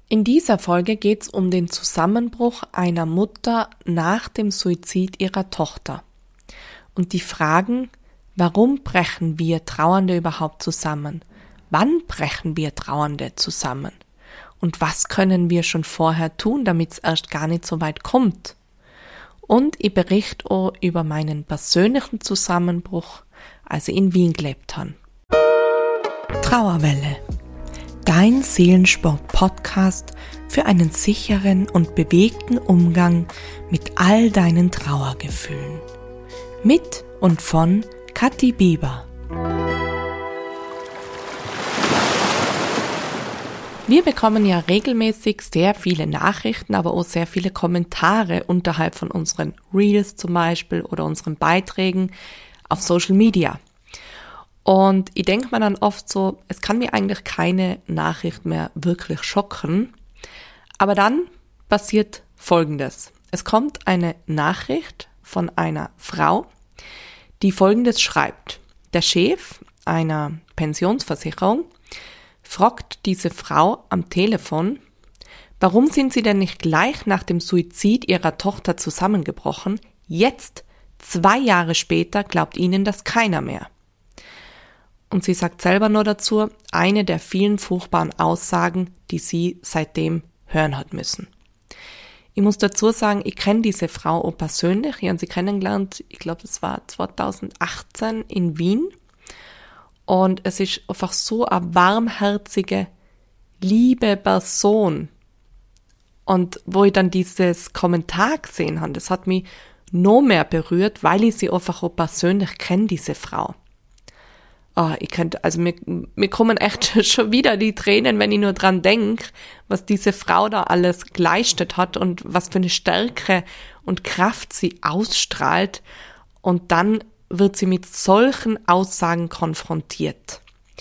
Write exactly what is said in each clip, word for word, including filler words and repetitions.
In dieser Folge geht es um den Zusammenbruch einer Mutter nach dem Suizid ihrer Tochter und die Fragen, warum brechen wir Trauernde überhaupt zusammen? Wann brechen wir Trauernde zusammen? Und was können wir schon vorher tun, damit es erst gar nicht so weit kommt? Und ich berichte auch über meinen persönlichen Zusammenbruch, als ich in Wien gelebt habe. Trauerwelle. Dein Seelensport-Podcast für einen sicheren und bewegten Umgang mit all deinen Trauergefühlen. Mit und von Kathi Bieber. Wir bekommen ja regelmäßig sehr viele Nachrichten, aber auch sehr viele Kommentare unterhalb von unseren Reels zum Beispiel oder unseren Beiträgen auf Social Media. Und ich denke mir dann oft so, es kann mir eigentlich keine Nachricht mehr wirklich schocken. Aber dann passiert Folgendes. Es kommt eine Nachricht von einer Frau, die Folgendes schreibt. Der Chef einer Pensionsversicherung fragt diese Frau am Telefon, warum sind Sie denn nicht gleich nach dem Suizid Ihrer Tochter zusammengebrochen? Jetzt, zwei Jahre später, glaubt Ihnen das keiner mehr. Und sie sagt selber nur dazu, eine der vielen furchtbaren Aussagen, die sie seitdem hören hat müssen. Ich muss dazu sagen, ich kenne diese Frau auch persönlich. Ich habe sie kennengelernt, ich glaube, das war zweitausendachtzehn in Wien. Und es ist einfach so eine warmherzige, liebe Person. Und wo ich dann dieses Kommentar gesehen habe, das hat mich noch mehr berührt, weil ich sie einfach auch persönlich kenne, diese Frau. Oh, ich könnte, also mir, mir kommen echt schon wieder die Tränen, wenn ich nur dran denke, was diese Frau da alles geleistet hat und was für eine Stärke und Kraft sie ausstrahlt. Und dann wird sie mit solchen Aussagen konfrontiert.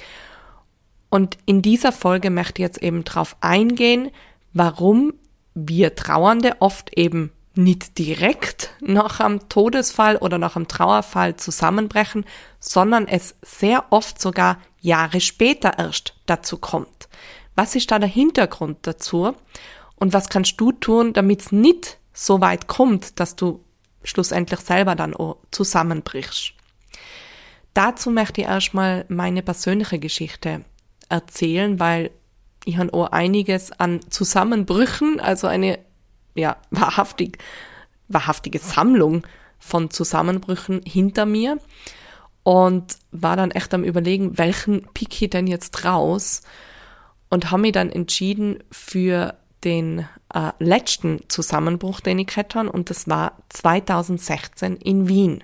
Und in dieser Folge möchte ich jetzt eben drauf eingehen, warum wir Trauernde oft eben nicht direkt nach einem Todesfall oder nach einem Trauerfall zusammenbrechen, sondern es sehr oft sogar Jahre später erst dazu kommt. Was ist da der Hintergrund dazu? Und was kannst du tun, damit es nicht so weit kommt, dass du schlussendlich selber dann auch zusammenbrichst? Dazu möchte ich erstmal meine persönliche Geschichte erzählen, weil ich habe auch einiges an Zusammenbrüchen, also eine ja, wahrhaftig, wahrhaftige Sammlung von Zusammenbrüchen hinter mir und war dann echt am Überlegen, welchen pick ich denn jetzt raus und habe mich dann entschieden für den äh, letzten Zusammenbruch, den ich hatte, und das war zweitausendsechzehn in Wien.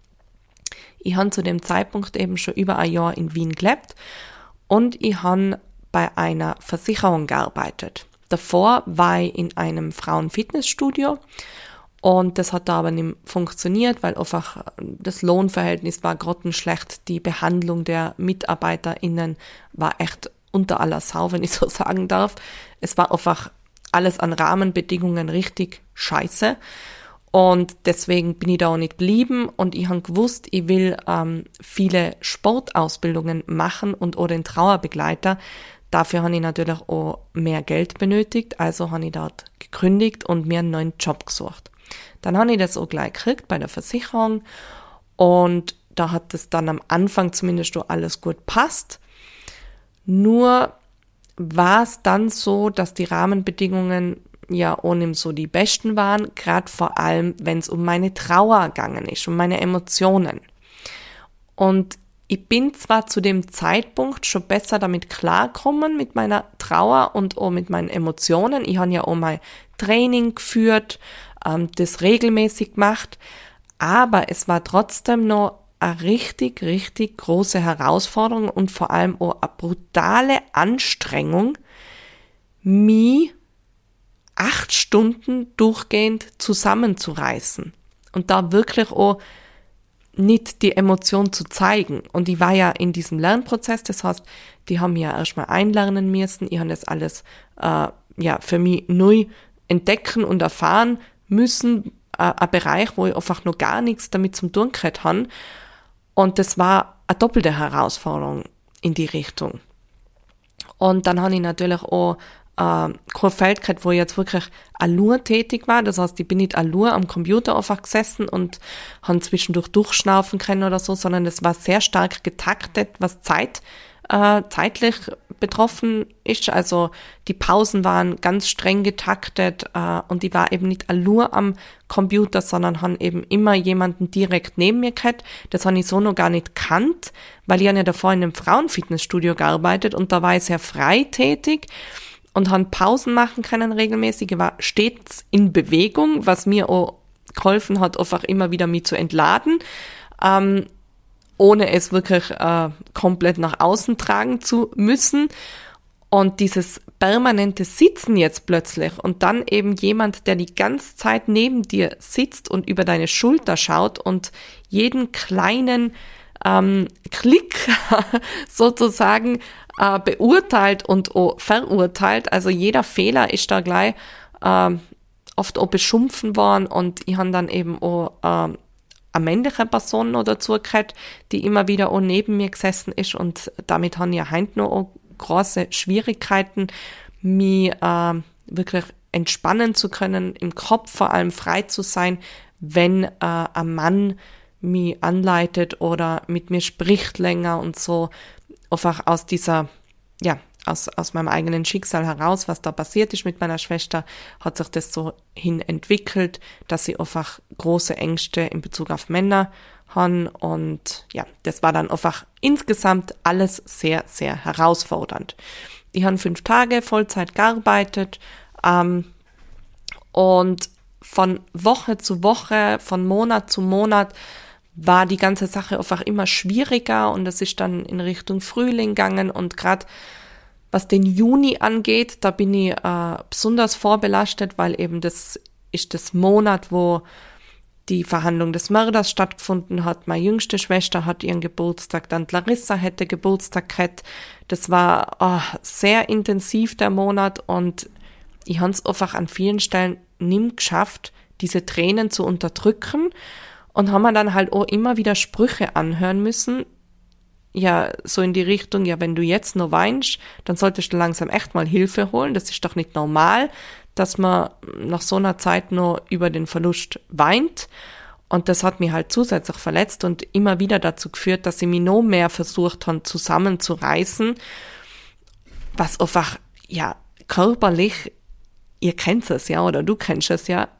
Ich habe zu dem Zeitpunkt eben schon über ein Jahr in Wien gelebt und ich habe bei einer Versicherung gearbeitet. Davor war ich in einem Frauenfitnessstudio und das hat da aber nicht funktioniert, weil einfach das Lohnverhältnis war grottenschlecht, die Behandlung der MitarbeiterInnen war echt unter aller Sau, wenn ich so sagen darf. Es war einfach alles an Rahmenbedingungen richtig scheiße und deswegen bin ich da auch nicht geblieben und ich habe gewusst, ich will ähm, viele Sportausbildungen machen und auch den Trauerbegleiter. Dafür habe ich natürlich auch mehr Geld benötigt, also habe ich dort gekündigt und mir einen neuen Job gesucht. Dann habe ich das auch gleich gekriegt bei der Versicherung und da hat es dann am Anfang zumindest auch alles gut passt. Nur war es dann so, dass die Rahmenbedingungen ja auch nicht so die besten waren, gerade vor allem, wenn es um meine Trauer gegangen ist, um meine Emotionen. Und ich bin zwar zu dem Zeitpunkt schon besser damit klargekommen, mit meiner Trauer und auch mit meinen Emotionen. Ich habe ja auch mal Training geführt, ähm, das regelmäßig gemacht, aber es war trotzdem noch eine richtig, richtig große Herausforderung und vor allem auch eine brutale Anstrengung, mich acht Stunden durchgehend zusammenzureißen und da wirklich auch nicht die Emotion zu zeigen. Und ich war ja in diesem Lernprozess, das heißt, die haben mich ja erstmal einlernen müssen, ich habe das alles äh, ja für mich neu entdecken und erfahren müssen, äh, ein Bereich, wo ich einfach noch gar nichts damit zum tun gehabt habe. Und das war eine doppelte Herausforderung in die Richtung. Und dann habe ich natürlich auch äh, kein Feld gehabt, wo ich jetzt wirklich allur tätig war. Das heißt, ich bin nicht allur am Computer einfach gesessen und habe zwischendurch durchschnaufen können oder so, sondern es war sehr stark getaktet, was Zeit äh, zeitlich betroffen ist. Also die Pausen waren ganz streng getaktet äh, und ich war eben nicht allur am Computer, sondern habe eben immer jemanden direkt neben mir gehabt. Das habe ich so noch gar nicht kannt, weil ich habe ja davor in einem Frauenfitnessstudio gearbeitet und da war ich sehr frei tätig und habe Pausen machen können regelmäßig. Ich war stets in Bewegung, was mir auch geholfen hat, einfach immer wieder mich zu entladen. Ähm, ohne es wirklich äh, komplett nach außen tragen zu müssen. Und dieses permanente Sitzen jetzt plötzlich und dann eben jemand, der die ganze Zeit neben dir sitzt und über deine Schulter schaut und jeden kleinen ähm, Klick sozusagen äh, beurteilt und auch verurteilt. Also jeder Fehler ist da gleich äh, oft auch beschimpfen worden und ich habe dann eben auch äh, eine männliche Person noch dazu gehabt, die immer wieder auch neben mir gesessen ist und damit haben ja heute noch auch große Schwierigkeiten, mich äh, wirklich entspannen zu können, im Kopf vor allem frei zu sein, wenn äh, ein Mann mich anleitet oder mit mir spricht länger und so einfach aus dieser, ja, aus, aus meinem eigenen Schicksal heraus, was da passiert ist mit meiner Schwester, hat sich das so hin entwickelt, dass sie einfach große Ängste in Bezug auf Männer haben und ja, das war dann einfach insgesamt alles sehr, sehr herausfordernd. Ich habe fünf Tage Vollzeit gearbeitet ähm, und von Woche zu Woche, von Monat zu Monat war die ganze Sache einfach immer schwieriger und es ist dann in Richtung Frühling gegangen und gerade was den Juni angeht, da bin ich äh, besonders vorbelastet, weil eben das ist das Monat, wo die Verhandlung des Mörders stattgefunden hat. Meine jüngste Schwester hat ihren Geburtstag, dann Larissa hätte Geburtstag gehabt. Das war oh, sehr intensiv der Monat und ich habe es einfach an vielen Stellen nicht geschafft, diese Tränen zu unterdrücken und haben mir dann halt auch immer wieder Sprüche anhören müssen, ja, so in die Richtung, ja, wenn du jetzt noch weinst, dann solltest du langsam echt mal Hilfe holen. Das ist doch nicht normal, dass man nach so einer Zeit noch über den Verlust weint. Und das hat mich halt zusätzlich verletzt und immer wieder dazu geführt, dass ich mich noch mehr versucht habe, zusammenzureißen, was einfach, ja, körperlich, ihr kennt es ja, oder du kennst es ja,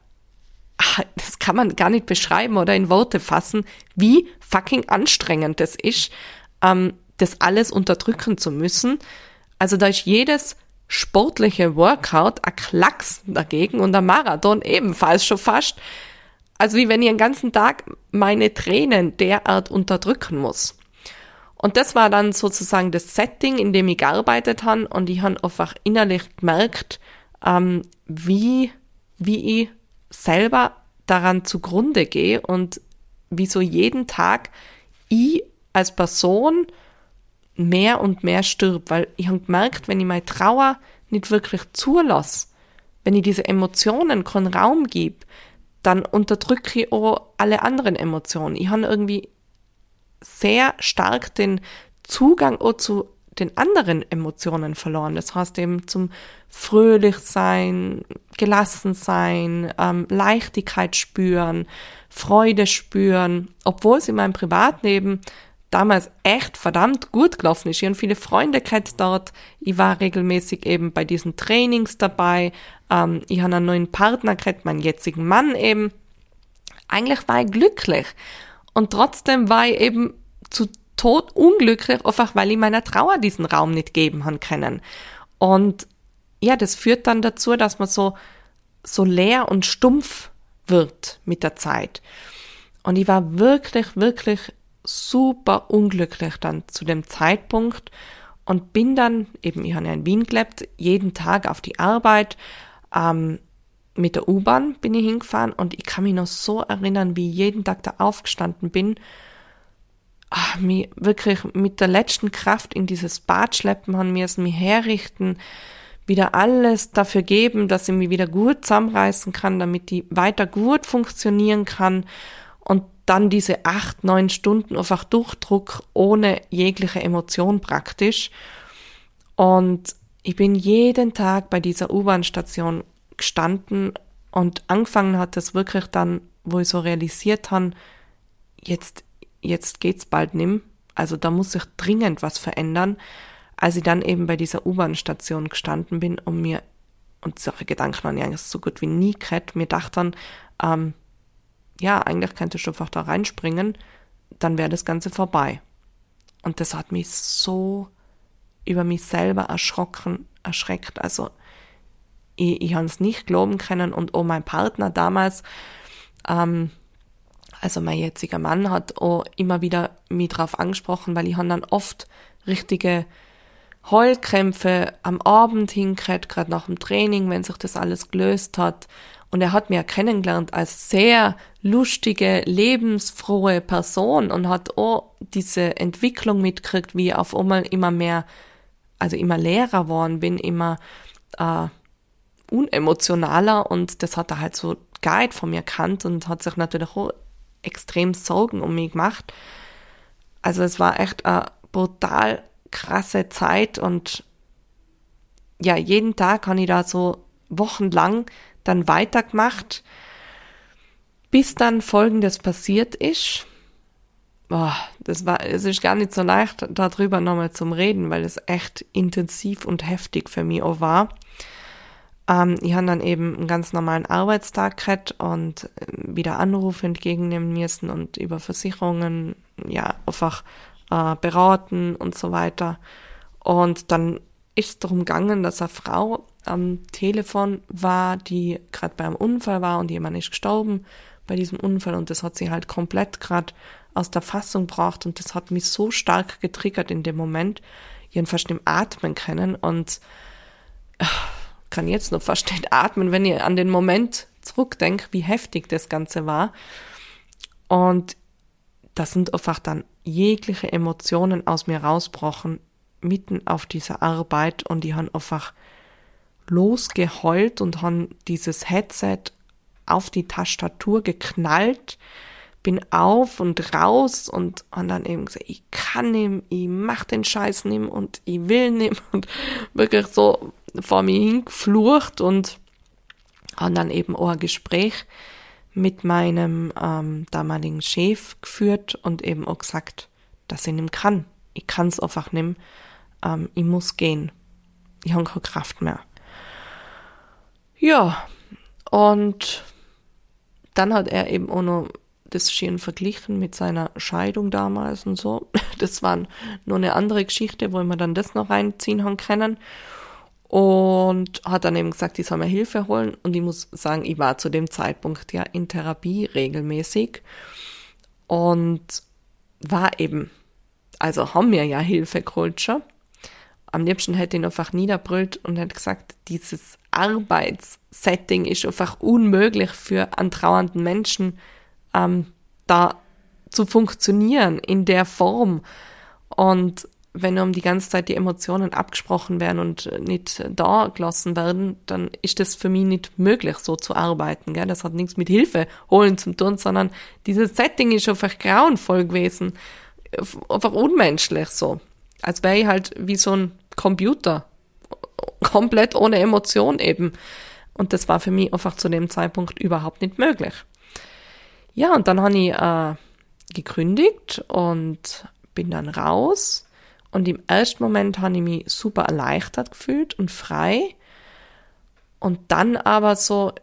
das kann man gar nicht beschreiben oder in Worte fassen, wie fucking anstrengend das ist, ähm, das alles unterdrücken zu müssen. Also da ist jedes sportliche Workout ein Klacks dagegen und der Marathon ebenfalls schon fast. Also wie wenn ich den ganzen Tag meine Tränen derart unterdrücken muss. Und das war dann sozusagen das Setting, in dem ich gearbeitet habe und ich habe einfach innerlich gemerkt, ähm, wie, wie ich selber daran zugrunde gehe und wie so jeden Tag ich als Person mehr und mehr stirbt, weil ich habe gemerkt, wenn ich meine Trauer nicht wirklich zulasse, wenn ich diese Emotionen keinen Raum gebe, dann unterdrücke ich auch alle anderen Emotionen. Ich habe irgendwie sehr stark den Zugang auch zu den anderen Emotionen verloren. Das heißt eben zum Fröhlichsein, Gelassensein, ähm, Leichtigkeit spüren, Freude spüren, obwohl es in meinem Privatleben damals echt verdammt gut gelaufen ist. Ich habe viele Freunde gehabt dort. Ich war regelmäßig eben bei diesen Trainings dabei. Ähm, ich habe einen neuen Partner gehabt, meinen jetzigen Mann eben. Eigentlich war ich glücklich. Und trotzdem war ich eben zu Tod unglücklich, einfach weil ich meiner Trauer diesen Raum nicht geben haben können. Und ja, das führt dann dazu, dass man so, so leer und stumpf wird mit der Zeit. Und ich war wirklich, wirklich super unglücklich dann zu dem Zeitpunkt und bin dann, eben ich habe ja in Wien gelebt, jeden Tag auf die Arbeit, ähm, mit der U-Bahn bin ich hingefahren und ich kann mich noch so erinnern, wie ich jeden Tag da aufgestanden bin, ach, mich wirklich mit der letzten Kraft in dieses Bad schleppen haben müssen, mich herrichten, wieder alles dafür geben, dass ich mich wieder gut zusammenreißen kann, damit ich weiter gut funktionieren kann und dann diese acht, neun Stunden einfach Durchdruck ohne jegliche Emotion praktisch. Und Ich bin jeden Tag bei dieser U-Bahn-Station gestanden und angefangen hat das wirklich dann, wo ich so realisiert habe, jetzt, jetzt geht's bald nimm. Also da muss sich dringend was verändern, als ich dann eben bei dieser U-Bahn-Station gestanden bin und mir, und solche Gedanken habe ich eigentlich so gut wie nie gehabt, mir dachte dann, ähm, ja, eigentlich könnte ich einfach da reinspringen, dann wäre das Ganze vorbei. Und das hat mich so über mich selber erschrocken, erschreckt. Also ich, ich habe es nicht glauben können und auch mein Partner damals, ähm, also mein jetziger Mann hat auch immer wieder mich drauf angesprochen, weil ich habe dann oft richtige Heulkrämpfe am Abend hingekriegt, gerade nach dem Training, wenn sich das alles gelöst hat. Und er hat mich ja kennengelernt als sehr lustige, lebensfrohe Person und hat auch diese Entwicklung mitgekriegt, wie ich auf einmal immer mehr, also immer leerer geworden bin, immer äh, unemotionaler, und das hat er halt so geil von mir gekannt und hat sich natürlich auch extrem Sorgen um mich gemacht. Also es war echt eine brutal krasse Zeit und ja, jeden Tag habe ich da so wochenlang dann weitergemacht, bis dann Folgendes passiert ist. Boah, das war, es ist gar nicht so leicht, darüber nochmal zum Reden, weil es echt intensiv und heftig für mich auch war. Ähm, ich habe dann eben einen ganz normalen Arbeitstag gehabt und wieder Anrufe entgegennehmen müssen und über Versicherungen, ja, einfach äh, beraten und so weiter. Und dann ist es darum gegangen, dass eine Frau am Telefon war, die gerade bei einem Unfall war und jemand ist gestorben bei diesem Unfall, und das hat sie halt komplett gerade aus der Fassung gebracht und das hat mich so stark getriggert in dem Moment. Ich habe fast nicht atmen können und äh, kann jetzt noch fast nicht atmen, wenn ich an den Moment zurückdenke, wie heftig das Ganze war. Und da sind einfach dann jegliche Emotionen aus mir rausgebrochen, mitten auf dieser Arbeit, und die haben einfach losgeheult und haben dieses Headset auf die Tastatur geknallt, bin auf und raus und haben dann eben gesagt, ich kann nicht, ich mach den Scheiß nicht und ich will nicht, und wirklich so vor mir hingeflucht, und haben dann eben auch ein Gespräch mit meinem ähm, damaligen Chef geführt und eben auch gesagt, dass ich nicht kann. Ich kann es einfach nicht, ähm, ich muss gehen. Ich habe keine Kraft mehr. Ja, und dann hat er eben auch noch das schön verglichen mit seiner Scheidung damals und so. Das war nur eine andere Geschichte, wo wir dann das noch reinziehen haben können. Und hat dann eben gesagt, ich soll mir Hilfe holen. Und ich muss sagen, ich war zu dem Zeitpunkt ja in Therapie regelmäßig und war eben, also haben mir ja Hilfe geholt schon. Am liebsten hätte ich ihn einfach niederbrüllt und hätte gesagt, dieses Arbeitssetting ist einfach unmöglich für einen trauernden Menschen, ähm, da zu funktionieren in der Form. Und wenn um die ganze Zeit die Emotionen abgesprochen werden und nicht da gelassen werden, dann ist das für mich nicht möglich, so zu arbeiten. Gell? Das hat nichts mit Hilfe holen zu tun, sondern dieses Setting ist einfach grauenvoll gewesen. Einfach unmenschlich so. Als wäre ich halt wie so ein Computer. Komplett ohne Emotion eben. Und das war für mich einfach zu dem Zeitpunkt überhaupt nicht möglich. Ja, und dann habe ich äh, gekündigt und bin dann raus. Und im ersten Moment habe ich mich super erleichtert gefühlt und frei. Und dann aber so,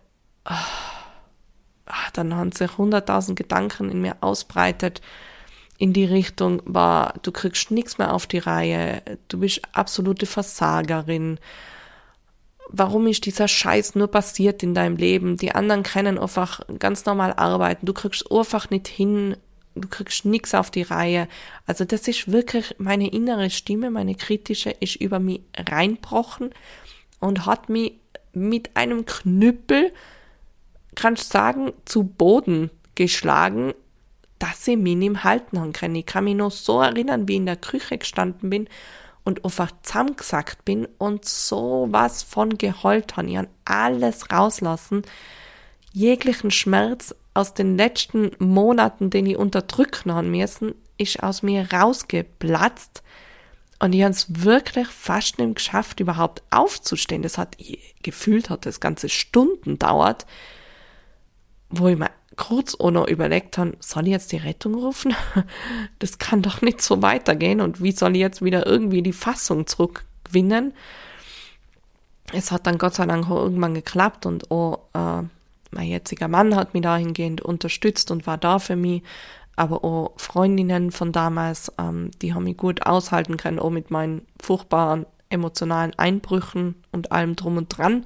ach, dann haben sich hunderttausend Gedanken in mir ausbreitet in die Richtung, war, du kriegst nichts mehr auf die Reihe, du bist absolute Versagerin. Warum ist dieser Scheiß nur passiert in deinem Leben? Die anderen können einfach ganz normal arbeiten. Du kriegst einfach nicht hin, du kriegst nichts auf die Reihe. Also das ist wirklich, meine innere Stimme, meine kritische, ist über mich reinbrochen und hat mich mit einem Knüppel, kannst sagen, zu Boden geschlagen, dass ich mich nicht halten haben können. Ich kann mich noch so erinnern, wie ich in der Küche gestanden bin und einfach zusammengesackt bin und so was von geheult habe. Ich habe alles rauslassen, jeglichen Schmerz aus den letzten Monaten, den ich unterdrücken haben müssen, ist aus mir rausgeplatzt Und ich habe es wirklich fast nicht geschafft, überhaupt aufzustehen. Das hat, gefühlt hat das ganze Stunden dauert, wo ich mir kurz auch noch überlegt habe, soll ich jetzt die Rettung rufen? Das kann doch nicht so weitergehen. Und wie soll ich jetzt wieder irgendwie die Fassung zurückgewinnen? Es hat dann Gott sei Dank auch irgendwann geklappt und auch äh, mein jetziger Mann hat mich dahingehend unterstützt und war da für mich. Aber auch Freundinnen von damals, ähm, die haben mich gut aushalten können, auch mit meinen furchtbaren emotionalen Einbrüchen und allem drum und dran.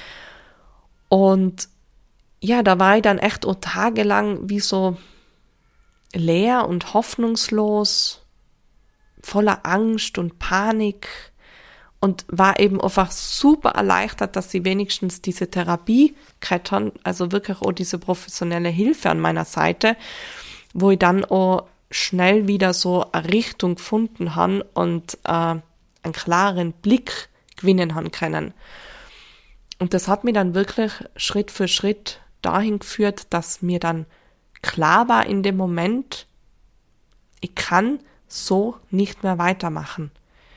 Und ja, da war ich dann echt auch tagelang wie so leer und hoffnungslos, voller Angst und Panik und war eben einfach super erleichtert, dass sie wenigstens diese Therapie gekriegt haben, also wirklich auch diese professionelle Hilfe an meiner Seite, wo ich dann auch schnell wieder so eine Richtung gefunden habe und äh, einen klaren Blick gewinnen haben können. Und das hat mir dann wirklich Schritt für Schritt dahin geführt, dass mir dann klar war in dem Moment, ich kann so nicht mehr weitermachen.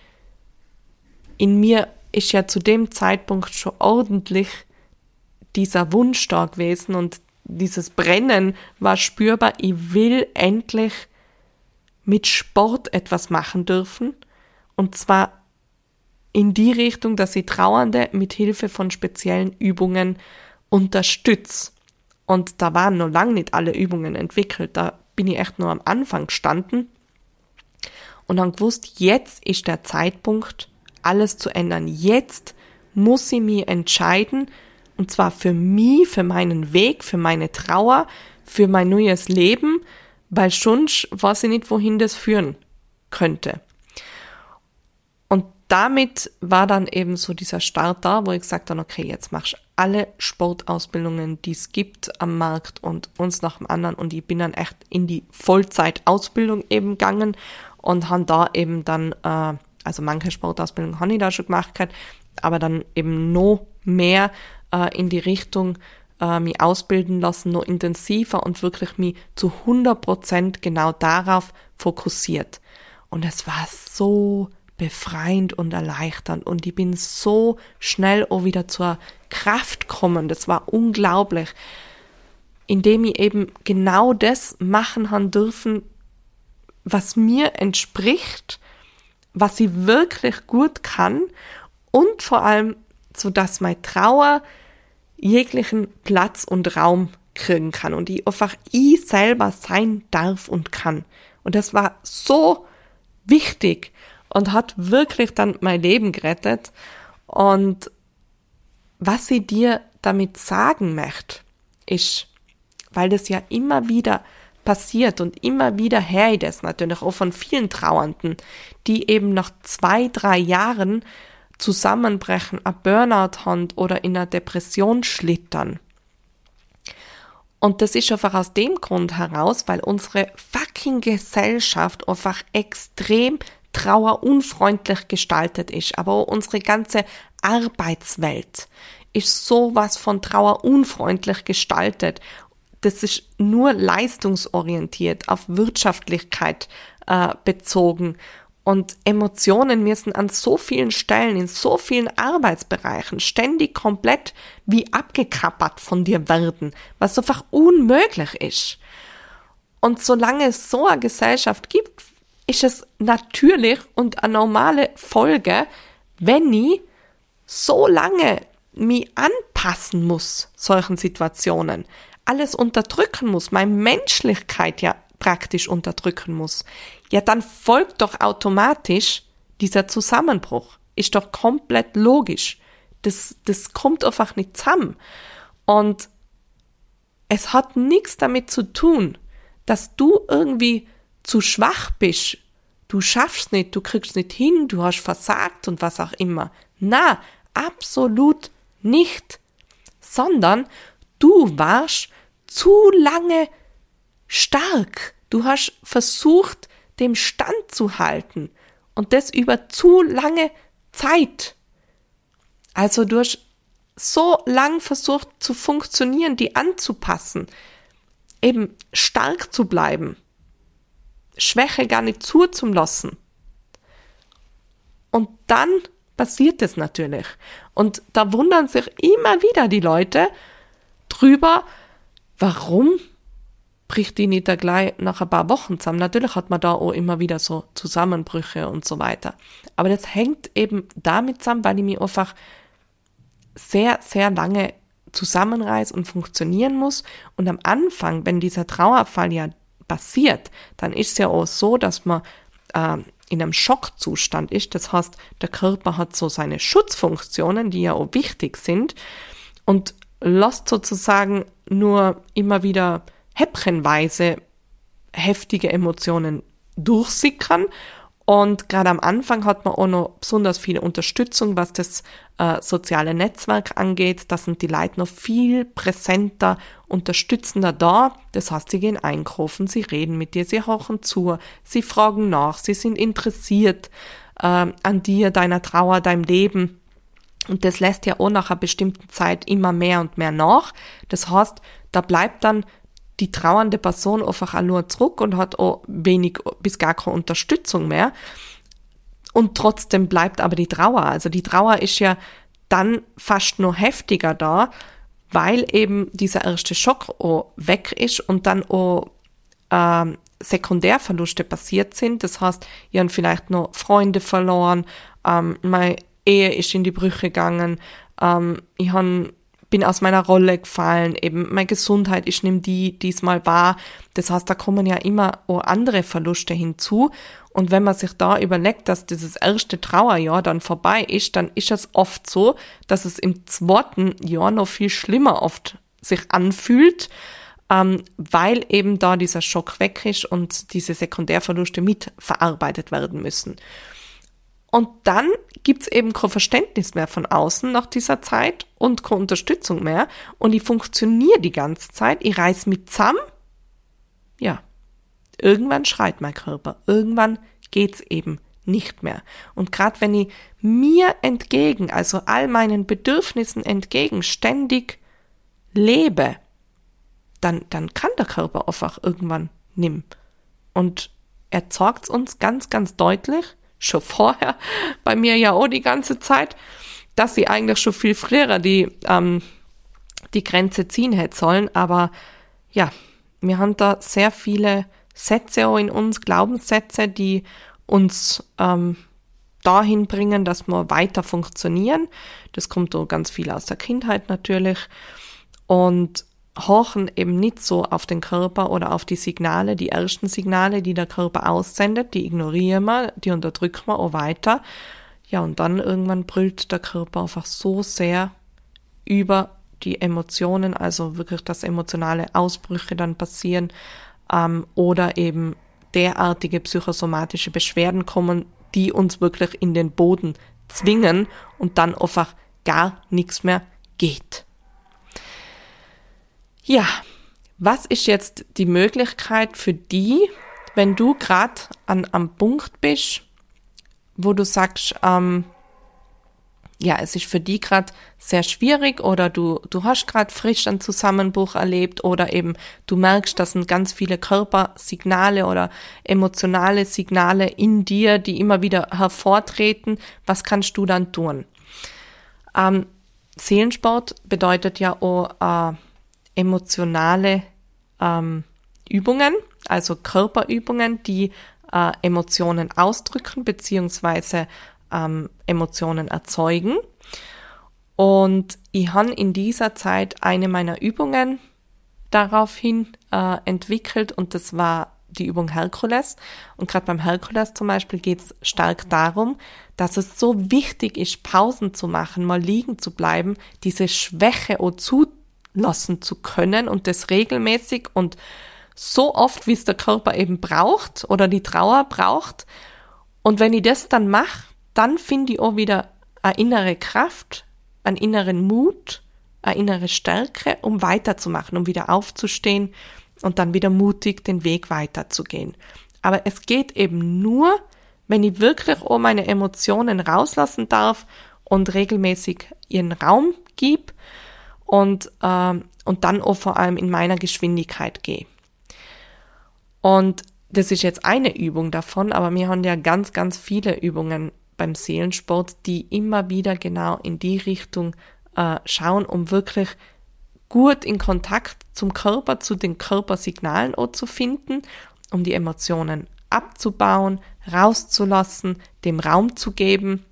In mir ist ja zu dem Zeitpunkt schon ordentlich dieser Wunsch da gewesen und dieses Brennen war spürbar, ich will endlich mit Sport etwas machen dürfen und zwar in die Richtung, dass ich Trauernde mit Hilfe von speziellen Übungen unterstütze. Und da waren noch lange nicht alle Übungen entwickelt, da bin ich echt nur am Anfang gestanden und dann gewusst, jetzt ist der Zeitpunkt, alles zu ändern. Jetzt muss ich mich entscheiden, und zwar für mich, für meinen Weg, für meine Trauer, für mein neues Leben, weil sonst weiß ich nicht, wohin das führen könnte. Und damit war dann eben so dieser Start da, wo ich gesagt habe, okay, jetzt machst du alle Sportausbildungen, die es gibt am Markt und uns nach dem anderen. Und ich bin dann echt in die Vollzeitausbildung eben gegangen und habe da eben dann, äh, also manche Sportausbildungen habe ich da schon gemacht, aber dann eben noch mehr in die Richtung äh, mich ausbilden lassen, noch intensiver und wirklich mich zu hundert Prozent genau darauf fokussiert. Und es war so befreiend und erleichternd und ich bin so schnell auch wieder zur Kraft gekommen. Das war unglaublich, indem ich eben genau das machen haben dürfen, was mir entspricht, was ich wirklich gut kann und vor allem, so dass meine Trauer jeglichen Platz und Raum kriegen kann und ich einfach ich selber sein darf und kann. Und das war so wichtig und hat wirklich dann mein Leben gerettet. Und was ich dir damit sagen möchte, ist, weil das ja immer wieder passiert und immer wieder höre ich das natürlich auch von vielen Trauernden, die eben nach zwei, drei Jahren zusammenbrechen, ein Burnout haben oder in einer Depression schlittern. Und das ist einfach aus dem Grund heraus, weil unsere fucking Gesellschaft einfach extrem trauerunfreundlich gestaltet ist. Aber auch unsere ganze Arbeitswelt ist sowas von trauerunfreundlich gestaltet. Das ist nur leistungsorientiert, auf Wirtschaftlichkeit äh, bezogen. Und Emotionen müssen an so vielen Stellen, in so vielen Arbeitsbereichen ständig komplett wie abgekappert von dir werden, was einfach unmöglich ist. Und solange es so eine Gesellschaft gibt, ist es natürlich und eine normale Folge, wenn ich so lange mich anpassen muss, solchen Situationen, alles unterdrücken muss, meine Menschlichkeit ja praktisch unterdrücken muss, ja, dann folgt doch automatisch dieser Zusammenbruch. Ist doch komplett logisch. Das, das kommt einfach nicht zusammen. Und es hat nichts damit zu tun, dass du irgendwie zu schwach bist. Du schaffst nicht, du kriegst nicht hin, du hast versagt und was auch immer. Na, absolut nicht. Sondern du warst zu lange stark. Du hast versucht, dem Stand zu halten und das über zu lange Zeit. Also du hast so lang versucht zu funktionieren, die anzupassen, eben stark zu bleiben, Schwäche gar nicht zuzulassen. Und dann passiert es natürlich. Und da wundern sich immer wieder die Leute drüber, warum bricht die nicht da gleich nach ein paar Wochen zusammen. Natürlich hat man da auch immer wieder so Zusammenbrüche und so weiter. Aber das hängt eben damit zusammen, weil ich mich einfach sehr, sehr lange zusammenreiß und funktionieren muss. Und am Anfang, wenn dieser Trauerfall ja passiert, dann ist es ja auch so, dass man äh, in einem Schockzustand ist. Das heißt, der Körper hat so seine Schutzfunktionen, die ja auch wichtig sind, und lässt sozusagen nur immer wieder häppchenweise heftige Emotionen durchsickern. Und gerade am Anfang hat man auch noch besonders viel Unterstützung, was das äh, soziale Netzwerk angeht. Da sind die Leute noch viel präsenter, unterstützender da. Das heißt, sie gehen einkaufen, sie reden mit dir, sie horchen zu, sie fragen nach, sie sind interessiert äh, an dir, deiner Trauer, deinem Leben. Und das lässt ja auch nach einer bestimmten Zeit immer mehr und mehr nach. Das heißt, da bleibt dann die trauernde Person einfach auch nur zurück und hat auch wenig bis gar keine Unterstützung mehr. Und trotzdem bleibt aber die Trauer. Also die Trauer ist ja dann fast noch heftiger da, weil eben dieser erste Schock auch weg ist und dann auch ähm, Sekundärverluste passiert sind. Das heißt, ich habe vielleicht noch Freunde verloren, ähm, meine Ehe ist in die Brüche gegangen, ähm, ich habe bin aus meiner Rolle gefallen, eben meine Gesundheit ist nicht die, die es mal war. Das heißt, da kommen ja immer auch andere Verluste hinzu. Und wenn man sich da überlegt, dass dieses erste Trauerjahr dann vorbei ist, dann ist es oft so, dass es im zweiten Jahr noch viel schlimmer oft sich anfühlt, ähm, weil eben da dieser Schock weg ist und diese Sekundärverluste mit verarbeitet werden müssen. Und dann gibt's eben kein Verständnis mehr von außen nach dieser Zeit und keine Unterstützung mehr. Und ich funktioniere die ganze Zeit, ich reiß mich zusammen. Ja, irgendwann schreit mein Körper, irgendwann geht's eben nicht mehr. Und gerade wenn ich mir entgegen, also all meinen Bedürfnissen entgegen, ständig lebe, dann, dann kann der Körper einfach irgendwann nimm. Und er zeigt's uns ganz, ganz deutlich, schon vorher, bei mir ja auch die ganze Zeit, dass sie eigentlich schon viel früher die, ähm, die Grenze ziehen hätte sollen. Aber ja, wir haben da sehr viele Sätze auch in uns, Glaubenssätze, die uns ähm, dahin bringen, dass wir weiter funktionieren. Das kommt auch ganz viel aus der Kindheit natürlich. Und horchen eben nicht so auf den Körper oder auf die Signale, die ersten Signale, die der Körper aussendet, die ignorieren wir, die unterdrücken wir auch weiter. Ja, und dann irgendwann brüllt der Körper einfach so sehr über die Emotionen, also wirklich, dass emotionale Ausbrüche dann passieren ähm, oder eben derartige psychosomatische Beschwerden kommen, die uns wirklich in den Boden zwingen und dann einfach gar nichts mehr geht. Ja, was ist jetzt die Möglichkeit für die, wenn du gerade an am Punkt bist, wo du sagst, ähm, ja, es ist für die gerade sehr schwierig oder du du hast gerade frisch einen Zusammenbruch erlebt oder eben du merkst, das sind ganz viele Körpersignale oder emotionale Signale in dir, die immer wieder hervortreten. Was kannst du dann tun? Ähm, Seelensport bedeutet ja auch äh, emotionale ähm, Übungen, also Körperübungen, die äh, Emotionen ausdrücken beziehungsweise ähm, Emotionen erzeugen. Und ich habe in dieser Zeit eine meiner Übungen daraufhin äh, entwickelt und das war die Übung Herkules. Und gerade beim Herkules zum Beispiel geht es stark darum, dass es so wichtig ist, Pausen zu machen, mal liegen zu bleiben, diese Schwäche auch zulassen zu können und das regelmäßig und so oft, wie es der Körper eben braucht oder die Trauer braucht. Und wenn ich das dann mache, dann finde ich auch wieder eine innere Kraft, einen inneren Mut, eine innere Stärke, um weiterzumachen, um wieder aufzustehen und dann wieder mutig den Weg weiterzugehen. Aber es geht eben nur, wenn ich wirklich auch meine Emotionen rauslassen darf und regelmäßig ihren Raum gebe und, äh, und dann auch vor allem in meiner Geschwindigkeit gehe. Und das ist jetzt eine Übung davon, aber wir haben ja ganz, ganz viele Übungen beim Seelensport, die immer wieder genau in die Richtung äh, schauen, um wirklich gut in Kontakt zum Körper, zu den Körpersignalen auch zu finden, um die Emotionen abzubauen, rauszulassen, dem Raum zu geben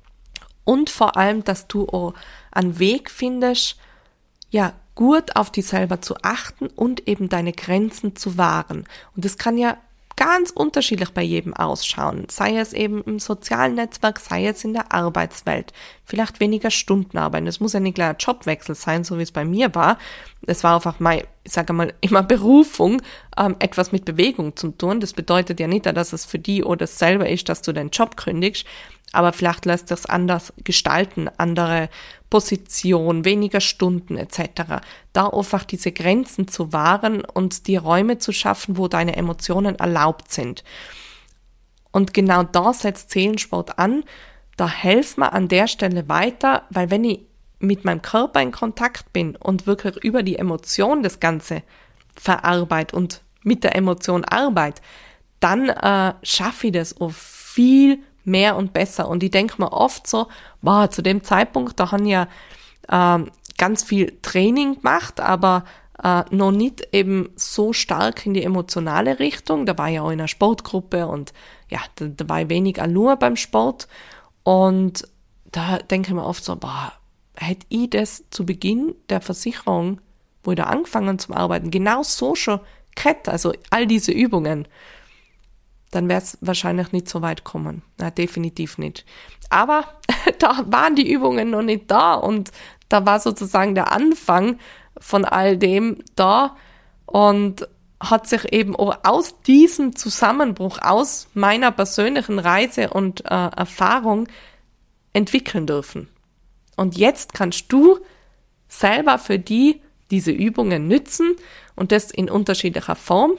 und vor allem, dass du auch einen Weg findest, ja, gut auf dich selber zu achten und eben deine Grenzen zu wahren. Und das kann ja ganz unterschiedlich bei jedem ausschauen, sei es eben im sozialen Netzwerk, sei es in der Arbeitswelt, vielleicht weniger Stunden arbeiten. Es muss ja nicht gleich ein Jobwechsel sein, so wie es bei mir war. Es war einfach mal, ich sage mal, immer Berufung, ähm, etwas mit Bewegung zu tun. Das bedeutet ja nicht, dass es für die oder selber ist, dass du deinen Job kündigst, aber vielleicht lässt sich es anders gestalten, andere Position, weniger Stunden et cetera. Da einfach diese Grenzen zu wahren und die Räume zu schaffen, wo deine Emotionen erlaubt sind. Und genau da setzt Seelensport an. Da helfen wir an der Stelle weiter, weil wenn ich mit meinem Körper in Kontakt bin und wirklich über die Emotion das Ganze verarbeite und mit der Emotion arbeite, dann äh, schaffe ich das auf viel mehr und besser. Und ich denke mir oft so, wow, zu dem Zeitpunkt, da habe ich ja äh, ganz viel Training gemacht, aber äh, noch nicht eben so stark in die emotionale Richtung. Da war ich ja auch in einer Sportgruppe und ja, da, da war ich wenig Allure beim Sport. Und da denke ich mir oft so, boah, hätte ich das zu Beginn der Versicherung, wo ich da angefangen zu arbeiten, genau so schon gehabt, also all diese Übungen, dann wäre es wahrscheinlich nicht so weit kommen. Na, definitiv nicht. Aber da waren die Übungen noch nicht da und da war sozusagen der Anfang von all dem da und hat sich eben auch aus diesem Zusammenbruch, aus meiner persönlichen Reise und äh, Erfahrung entwickeln dürfen. Und jetzt kannst du selber für die diese Übungen nützen und das in unterschiedlicher Form.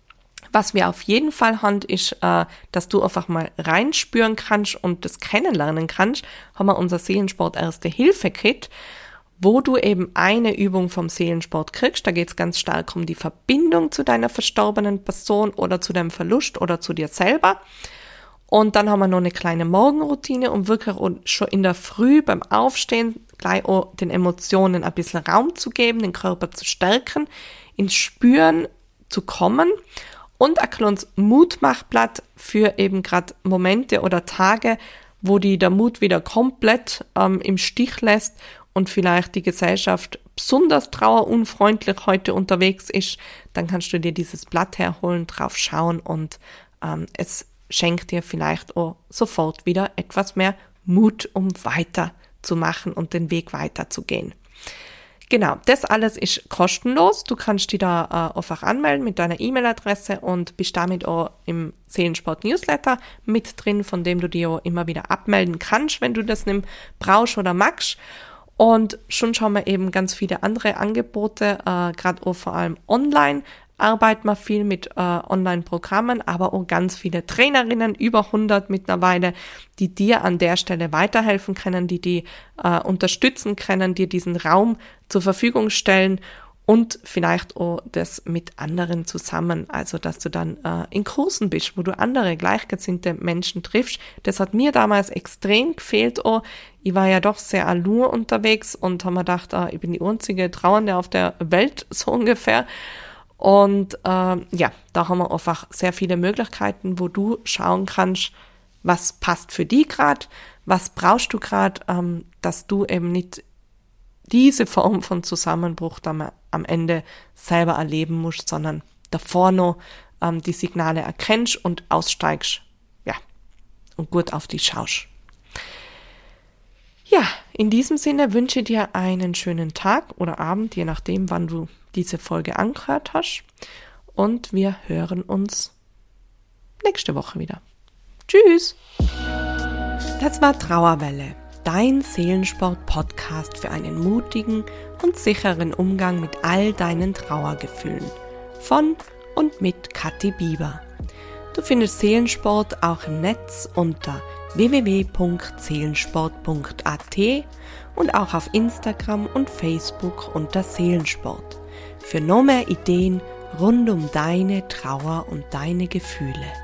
Was wir auf jeden Fall haben, ist, äh, dass du einfach mal reinspüren kannst und das kennenlernen kannst, haben wir unser Seelensport Erste-Hilfe-Kit, wo du eben eine Übung vom Seelensport kriegst. Da geht es ganz stark um die Verbindung zu deiner verstorbenen Person oder zu deinem Verlust oder zu dir selber. Und dann haben wir noch eine kleine Morgenroutine, um wirklich schon in der Früh beim Aufstehen gleich auch den Emotionen ein bisschen Raum zu geben, den Körper zu stärken, ins Spüren zu kommen. Und ein kleines Mutmachblatt für eben gerade Momente oder Tage, wo die der Mut wieder komplett ähm, im Stich lässt und vielleicht die Gesellschaft besonders trauerunfreundlich heute unterwegs ist, dann kannst du dir dieses Blatt herholen, drauf schauen und ähm, es schenkt dir vielleicht auch sofort wieder etwas mehr Mut, um weiterzumachen und den Weg weiterzugehen. Genau, das alles ist kostenlos. Du kannst dich da äh, einfach anmelden mit deiner E-Mail-Adresse und bist damit auch im Seelensport-Newsletter mit drin, von dem du dir auch immer wieder abmelden kannst, wenn du das nicht brauchst oder magst. Und schon schauen wir eben ganz viele andere Angebote, äh, gerade auch vor allem online. Arbeiten wir viel mit äh, Online-Programmen, aber auch ganz viele Trainerinnen, über hundert mittlerweile, die dir an der Stelle weiterhelfen können, die die äh, unterstützen können, dir diesen Raum zur Verfügung stellen und vielleicht auch das mit anderen zusammen, also dass du dann äh, in Kursen bist, wo du andere gleichgesinnte Menschen triffst. Das hat mir damals extrem gefehlt auch. Ich war ja doch sehr allure unterwegs und habe mir gedacht, äh, ich bin die einzige Trauernde auf der Welt, so ungefähr. Und äh, ja, da haben wir einfach sehr viele Möglichkeiten, wo du schauen kannst, was passt für dich gerade, was brauchst du gerade, ähm, dass du eben nicht diese Form von Zusammenbruch dann am Ende selber erleben musst, sondern davor noch ähm, die Signale erkennst und aussteigst, ja, und gut auf dich schaust. Ja, in diesem Sinne wünsche ich dir einen schönen Tag oder Abend, je nachdem, wann du diese Folge angehört hast. Und wir hören uns nächste Woche wieder. Tschüss! Das war Trauerwelle, dein Seelensport-Podcast für einen mutigen und sicheren Umgang mit all deinen Trauergefühlen. Von und mit Kathi Bieber. Du findest Seelensport auch im Netz unter w w w punkt seelensport punkt a t und auch auf Instagram und Facebook unter Seelensport. Für noch mehr Ideen rund um deine Trauer und deine Gefühle.